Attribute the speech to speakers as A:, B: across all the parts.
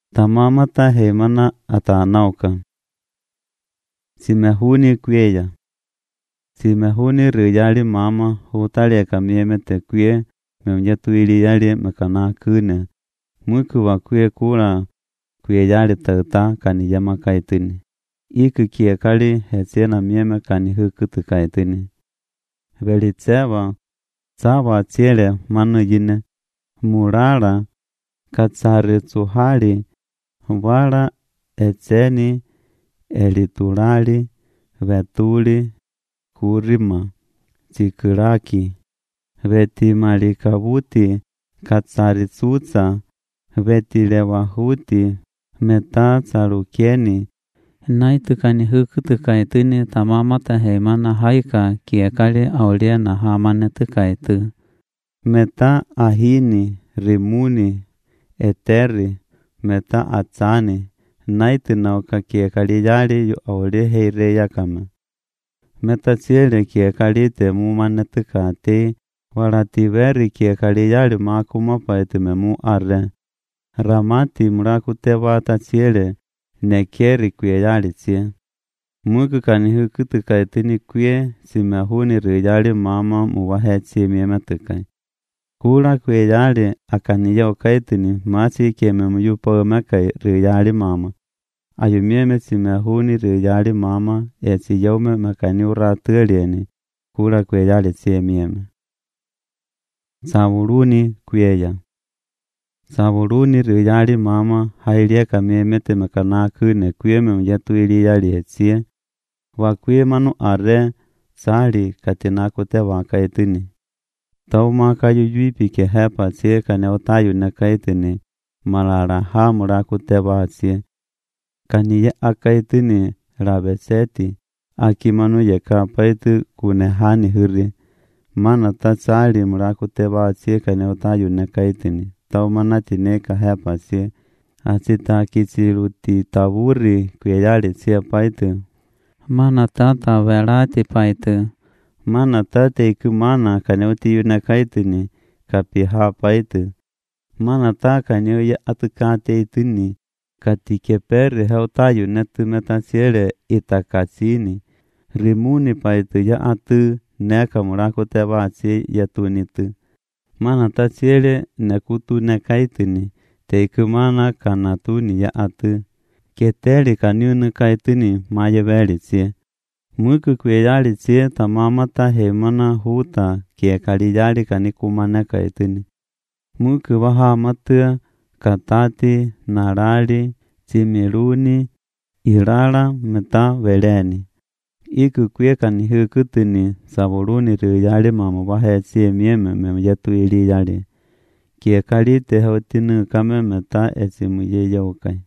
A: tamamata hemana atanauka. Simehuni kweya. Simehuni riyali mama hutaleka miemete kwe memjatuili yali mekana kune. Mwiku wa kwe kula kwe yali tauta kani yama kaitini. Iku kie kali hetsena mieme kani hukutu kaitini. Veli tsewa, tsawa tiele manu yine. Murala, katsari tsuhali, wala etseni, elitulali, vetuli, kurima, tsikiraki, vetimali kabuti, katsari tsutsa, vetilewa huti, meta tsarukeni. Naitu kani hukutu kaitini tamamata heimana haika kiekali aulia na hamane tukaitu. Meta ahini, rimuni, eteri, meta atsani, naitu nauka kiekali yali yu aulia heire yakame. Meta tsiele kiekali te mumane tukati, walativeri kiekali yali makuma paitu memu arre. Ramati murakute wata tsiele, nekeri kwe yali tsie. Mwiku kani hukutu kaitini kwe simehuni riyali mama muwahe tsie miemetukai. Kula kwe yali akani yao kaitini masi keme muyupo mekai riyali mama. Ayu mieme simehuni riyali mama etsi yaume mekani uratuelieni kula kwe yali tsie mieme. Sabuluni kweya. Sabuluni riyali mama hailieka miemete mekana kune kweme mjatuili yali etsie. Wakwe manu are sali katina kute wakaitini. Tau makayu yuipi ke hepa tsie kane utayu nekaitini malara hamura kute watsie. Kaniye akaitini rabeseti akimanu yeka paitu kune hani huri. Mana ta sali mura kute watsie kane utayu nekaitini. Tau manati neka hepa tsie. Asita kitsiruti taburi kwe yali tsie paitu. Mana tata velati paitu. Mana tate iku mana kaneuti yuna kaitini kapiha paitu. Mana ta kaneu ya atukate ituni katike peri hautayu netu metasiele itakasini. Rimuni paitu ya atu neka murakote watsi ya tunitu. Mana tasiele nekutu nekaitini te iku mana kanatuni ya atu. Keteli kaniunu kaitini maye veli tsie. Mwiku kwe yali tsie tamamata heimana huta kiekali yali kanikumane kaitini. Mwiku waha matua katati narali timiruni irala meta veleni. Iku kwe kani hukutini sabuluni riyali mama wahe tsie mieme memjetu ili yali. Kiekali te hautinu kame meta esimu ye yaukai.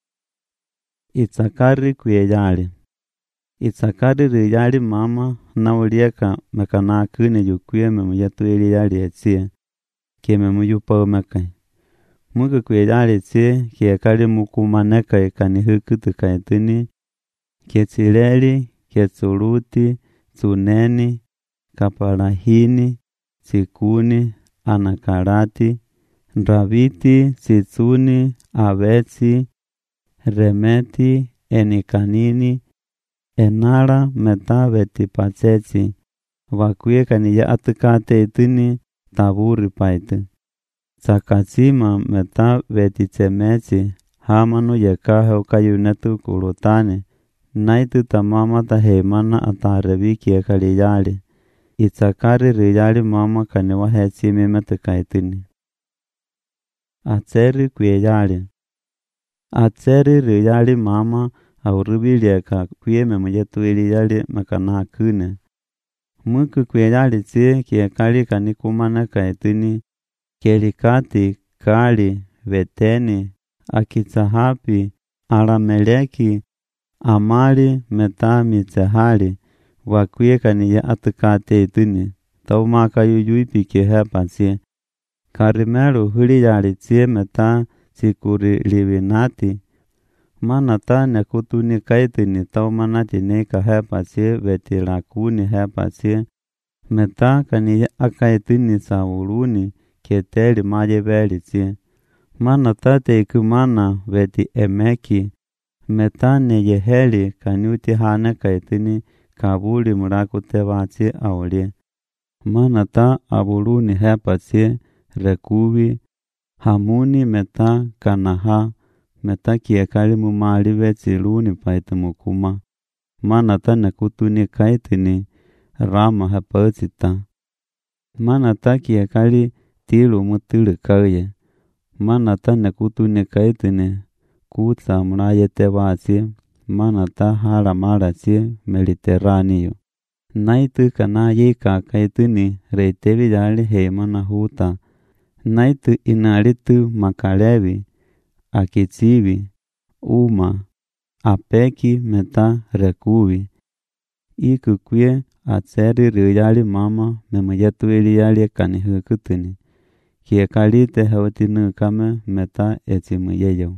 A: Itsakari kwe yali. Itsakari riyali mama naulieka mekana kune yukwe memjetu ili yali etsie. Keme muyupa umekai. Mwiku kwe yali tsie kiekali mukumanekai kani hukutu kaitini. Ketsileli, ketsuluti, tsuneni, kapalahini, tsikuni, anakarati, ndraviti, tsitsuni, avetsi, remeti, enikanini, enala meta vetipatsetsi. Wakwe kani ya atukate ituni taburi paitu. Tsakatsima meta vetitsemetsi hamanu yekahe ukayunetu kulutane. Naitu tamamata heimana atarevi kiekali yali. Itsakari riyali mama kani wahetsi mimetu kaitini. Atseri kwe yali. Atseri riyali mama aurubilieka kwe memujetu ili yali mekana kune. Mwiku kwe yali tsie kiekali kanikumane kaitini. Kelikati, kali, veteni, akitsahapi, alameleki, amali, meta mitsehali. Wakwe kani ya atukate ituni. Tau maka yuyuipi kehepa tsie. Karimelu huli yali tsie meta tsikuri livinati. Mana ta nekutuni kaitini tau manati neka hepa tsie vetilakuni hepa tsie. Meta kani ya akaitini sauluni keteli maje veli tsie. Mana tate ikumana veti emeki. Metane yeheli kanyuti hane kaitini kabuli murakute vachi aulie. Mana ta abuluni hepachi rekuvi. Hamuni meta kanaha. Meta kiekali mumali vechi luni paita mukuma. Mana ta nekutuni kaitini rama hepachita. Mana ta kiekali tilu mutili kauye. Mana ta nekutuni kaitini kutsa murayete vachi. Mana ta hala marachi Mediterraneo. Naitu kana yika kaitini reitevi jali heimana huta. Naitu inalitu makalevi. Akichivi. Uma. Apeki meta rekuvi. Iku kwe atseri riyali mama memuyetu iliyali kanihukutini. Kiekalite hautinu kame meta etimuyeyo.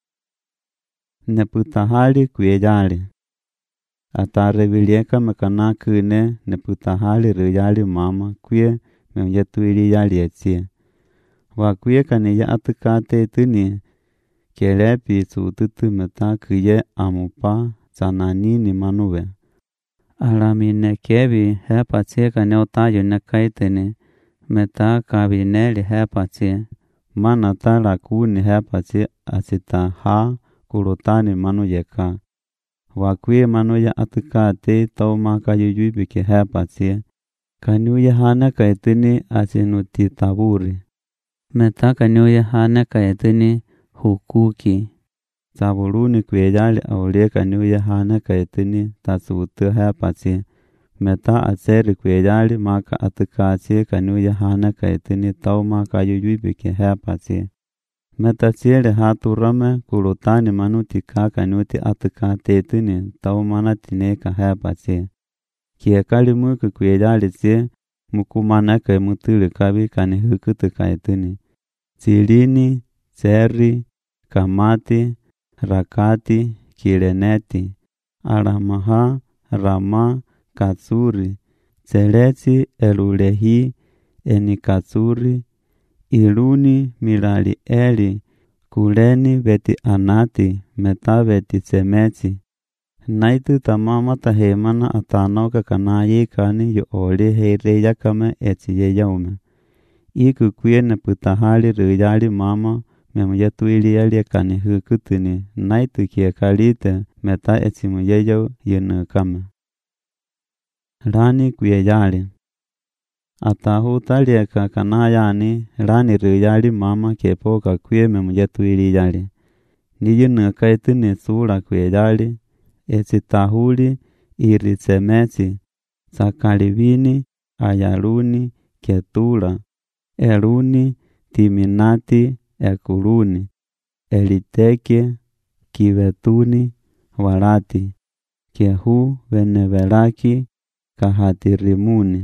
A: Neputahali kwe jali. Atarebilieka mekana kune neputahali riyali mama kwe memuyetu iliyali etie. Wakwe kaniya atukate tuni. Kelepi sututu meta kuye amupa zananini manuwe. Alamine kevi hepache kaneotayo nekaitene. Meta kabineli hepache. Mana tala kuni hepache asita ha kurutani manuyeka. Wakwe manuya atukate taumaka yuyubike hepache. Kanyuye hane kaitini asinuti taburi. Meta kanyuye hane kaitini hukuki. Zabuluni kwejali aulie kanyuye hane kaitini tasutu hepache. Meta atseri kwejali maka atukate kanyuye hane kaitini taumaka yuyubike hepache. Meta tsele haturame kurutani manutika kanyuti atukate tini taumana tineka hepache. Kiekali muku kwejali tse mukumanake mutuli kabi kanihukutu kaitini. Zilini, Zeri, Kamati, Rakati, Kileneti, Aramaha, Rama, Katsuri, Zeleti, Elulehi, Enikatsuri, Iluni, Milalieli, Kuleni veti Anati, Meta veti Semeti. Naitu tamama tahemana atanoka kanayi kani yu oli heireya kame etiye yaume. Iku kwe neputahali riyali mama memuyetu iliyali kanihukutini. Naitu kiekalite meta etimuyeyo yunukame. Rani kwe yali. Atahutalieka kanayani rani riyali mama kepoka kwe memuyetu iliyali. Niyunukaitini sura kwe yali. Esitahuli irisemeti. Sakalivini ayaluni ketula. Eluni timinati ekuluni. Eliteke kivetuni walati. Kehu venevelaki kahatirimuni.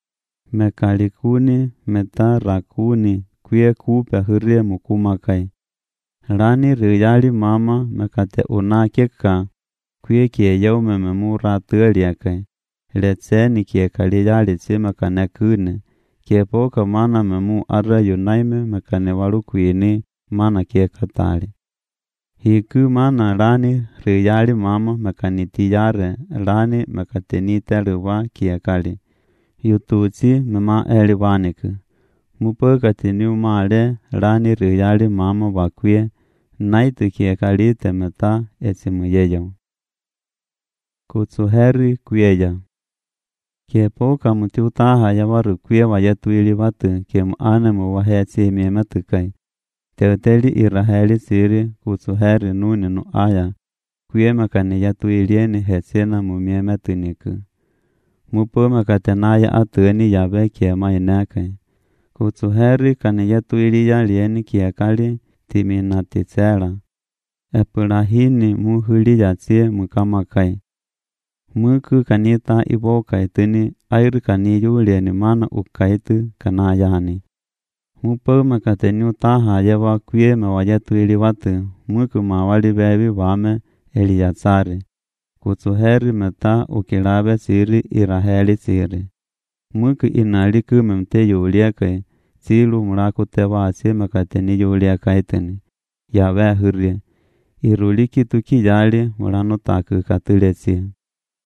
A: Mekalikuni metarakuni kwe kupe hurie mukumakai. Rani riyali mama mekate unakeka kwe kieyau mememura tueliakai. Letseni kiekali yali tsima kanekune. Kiepoka mana memu arra yunaime mekane walukwini mana kiekatali. Hiku mana rani riyali mama mekaniti yare rani mekatenite luwa kiekali. Yutuchi mema eliwaniku. Mupakatini umale rani riyali mama wakwe naitu kiekali temeta etimuyeyo. Kutsuheri kweya. Kiepoka muti utaha ya waru kwe wayatuili watu kemu anemu waheti miemetukai. Teuteli iraheli siri kutsuheri nuni nu aya kwe makani yatuilieni hetsena mumiemetuniku. Mupo makatenaya atueni yabe kiema inekai. Kutsuheri kani yatuili yalieni kiekali timinatitsela. Epulahini muhuli yatsie mukamakai. Muku kanita ibo kaitini airu kaniyulieni mana ukaitu kanayani. Mupo makateni utaha yewa kwe mewayatuili watu muku mawali bebi wame Eliazari. Kutsuheri meta ukilabe siri iraheli siri. Muku inaliku memte yulieke Silu murakute wase makateni yulia kaiteni. Ya vehurie. Iruliki tuki yali murano taku katulesia.